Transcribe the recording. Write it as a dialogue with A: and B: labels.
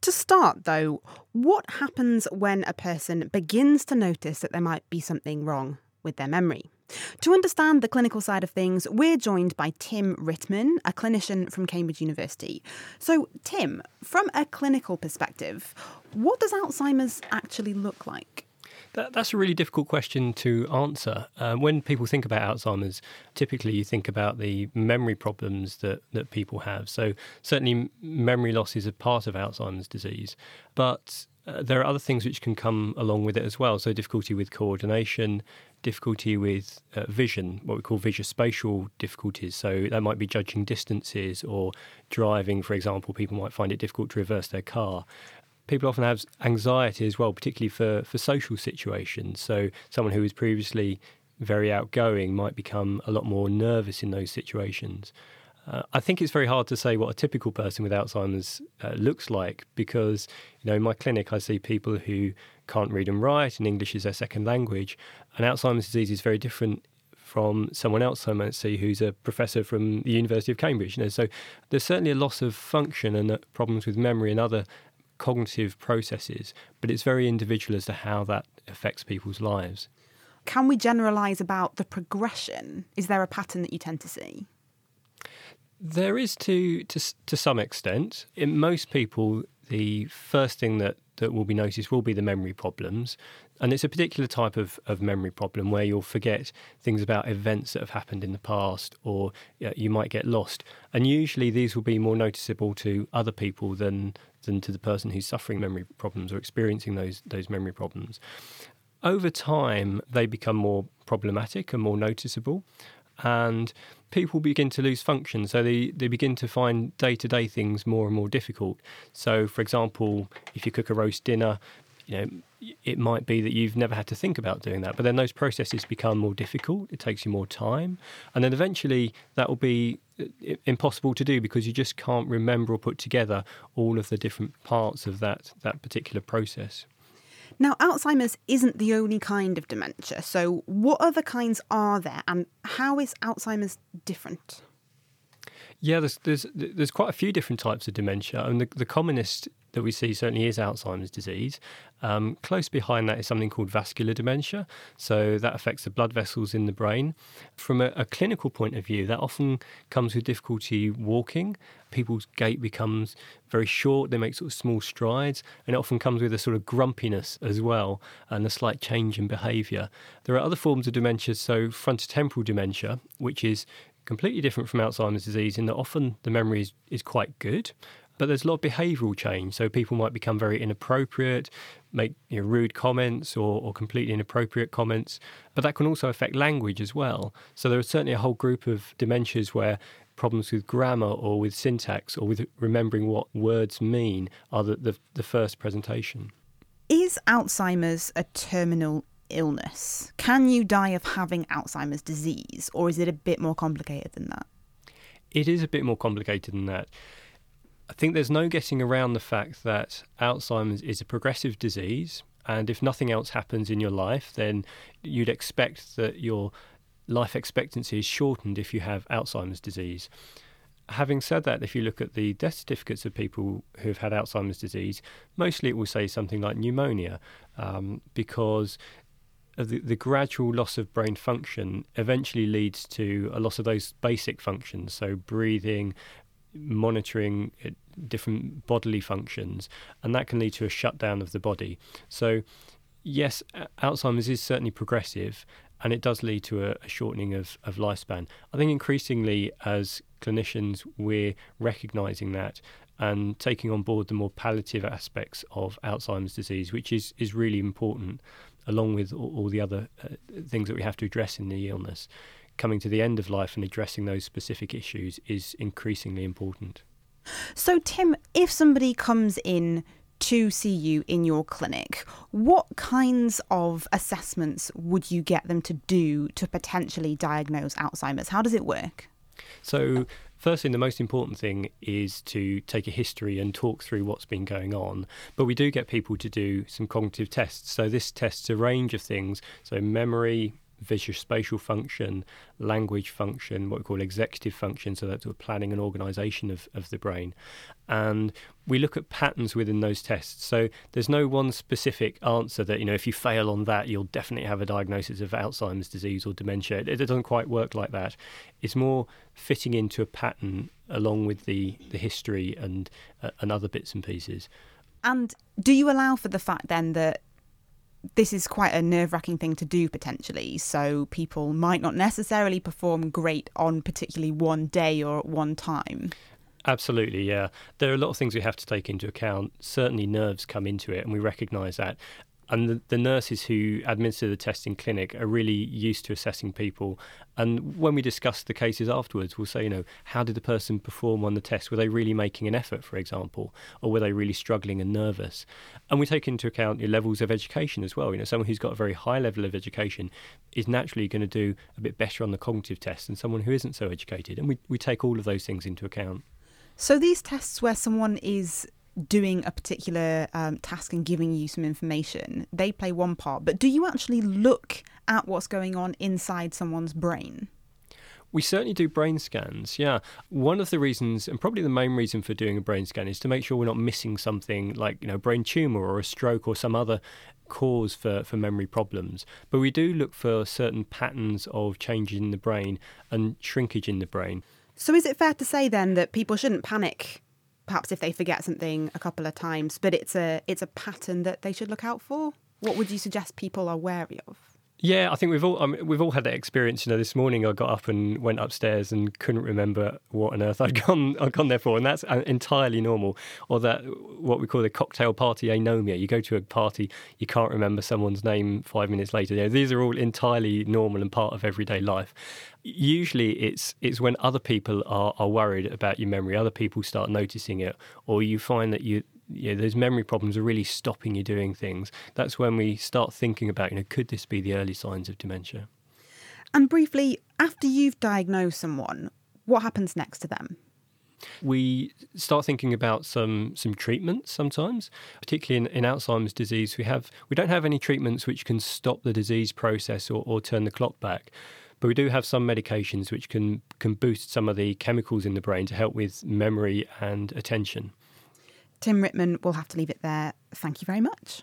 A: To start, though, what happens when a person begins to notice that there might be something wrong with their memory? To understand the clinical side of things, we're joined by Tim Rittman, a clinician from Cambridge University. So, Tim, from a clinical perspective, what does Alzheimer's actually look like?
B: That's a really difficult question to answer. When people think about Alzheimer's, typically you think about the memory problems that people have. So certainly memory loss is a part of Alzheimer's disease, but there are other things which can come along with it as well. So difficulty with coordination, difficulty with vision, what we call visuospatial difficulties. So that might be judging distances or driving, for example. People might find it difficult to reverse their car. People often have anxiety as well, particularly for social situations. So someone who was previously very outgoing might become a lot more nervous in those situations. I think it's very hard to say what a typical person with Alzheimer's looks like because, in my clinic I see people who can't read and write and English is their second language. And Alzheimer's disease is very different from someone else I might see who's a professor from the University of Cambridge. So there's certainly a loss of function and problems with memory and other cognitive processes, but it's very individual as to how that affects people's lives.
A: Can we generalise about the progression? Is there a pattern that you tend to see?
B: There is to some extent. In most people, the first thing that will be noticed will be the memory problems. And it's a particular type of memory problem where you'll forget things about events that have happened in the past, or you might get lost. And usually these will be more noticeable to other people than to the person who's suffering memory problems or experiencing those memory problems. Over time, they become more problematic and more noticeable, and people begin to lose function. So they begin to find day-to-day things more and more difficult. So, for example, if you cook a roast dinner, it might be that you've never had to think about doing that, but then those processes become more difficult. It takes you more time. And then eventually that will be impossible to do because you just can't remember or put together all of the different parts of that particular process.
A: Now, Alzheimer's isn't the only kind of dementia. So what other kinds are there and how is Alzheimer's different?
B: Yeah, there's quite a few different types of dementia. And the commonest that we see certainly is Alzheimer's disease. Close behind that is something called vascular dementia. So that affects the blood vessels in the brain. From a clinical point of view, that often comes with difficulty walking. People's gait becomes very short. They make sort of small strides. And it often comes with a sort of grumpiness as well and a slight change in behaviour. There are other forms of dementia, so frontotemporal dementia, which is completely different from Alzheimer's disease in that often the memory is quite good. But there's a lot of behavioural change. So people might become very inappropriate, make rude comments or completely inappropriate comments. But that can also affect language as well. So there is certainly a whole group of dementias where problems with grammar or with syntax or with remembering what words mean are the first presentation.
A: Is Alzheimer's a terminal illness? Can you die of having Alzheimer's disease, or is it a bit more complicated than that?
B: It is a bit more complicated than that. I think there's no getting around the fact that Alzheimer's is a progressive disease, and if nothing else happens in your life, then you'd expect that your life expectancy is shortened if you have Alzheimer's disease. Having said that, if you look at the death certificates of people who've had Alzheimer's disease, mostly it will say something like pneumonia, because of the gradual loss of brain function eventually leads to a loss of those basic functions, so breathing, monitoring different bodily functions, and that can lead to a shutdown of the body. So yes, Alzheimer's is certainly progressive and it does lead to a shortening of lifespan. I think increasingly as clinicians we're recognising that and taking on board the more palliative aspects of Alzheimer's disease, which is really important, along with all the other things that we have to address in the illness. Coming to the end of life and addressing those specific issues is increasingly important.
A: So, Tim, if somebody comes in to see you in your clinic, what kinds of assessments would you get them to do to potentially diagnose Alzheimer's? How does it work?
B: So, firstly, the most important thing is to take a history and talk through what's been going on. But we do get people to do some cognitive tests. So this tests a range of things, so memory, visuospatial function, language function, what we call executive function, so that's sort of planning and organisation of the brain. And we look at patterns within those tests. So there's no one specific answer that, if you fail on that, you'll definitely have a diagnosis of Alzheimer's disease or dementia. It doesn't quite work like that. It's more fitting into a pattern along with the history and other bits and pieces.
A: And do you allow for the fact then that this is quite a nerve-wracking thing to do potentially, so people might not necessarily perform great on particularly one day or at one time?
B: Absolutely, yeah. There are a lot of things we have to take into account. Certainly nerves come into it, and we recognise that. And the nurses who administer the test in clinic are really used to assessing people. And when we discuss the cases afterwards, we'll say, how did the person perform on the test? Were they really making an effort, for example? Or were they really struggling and nervous? And we take into account your levels of education as well. Someone who's got a very high level of education is naturally going to do a bit better on the cognitive test than someone who isn't so educated. And we take all of those things into account.
A: So these tests where someone is doing a particular task and giving you some information, they play one part. But do you actually look at what's going on inside someone's brain?
B: We certainly do brain scans, yeah. One of the reasons, and probably the main reason for doing a brain scan, is to make sure we're not missing something like, brain tumour or a stroke or some other cause for memory problems. But we do look for certain patterns of change in the brain and shrinkage in the brain.
A: So is it fair to say then that people shouldn't panic, perhaps if they forget something a couple of times, but it's a pattern that they should look out for? What would you suggest people are wary of?
B: Yeah, I think we've all had that experience. This morning I got up and went upstairs and couldn't remember what on earth I'd gone there for, and that's entirely normal. Or that what we call the cocktail party anomia. You go to a party, you can't remember someone's name 5 minutes later. These are all entirely normal and part of everyday life. Usually it's when other people are worried about your memory, other people start noticing it, or you find that those memory problems are really stopping you doing things. That's when we start thinking about, could this be the early signs of dementia?
A: And briefly, after you've diagnosed someone, what happens next to them?
B: We start thinking about some treatments sometimes, particularly in Alzheimer's disease. We don't have any treatments which can stop the disease process or turn the clock back. But we do have some medications which can boost some of the chemicals in the brain to help with memory and attention.
A: Tim Rittman, we'll have to leave it there. Thank you very much.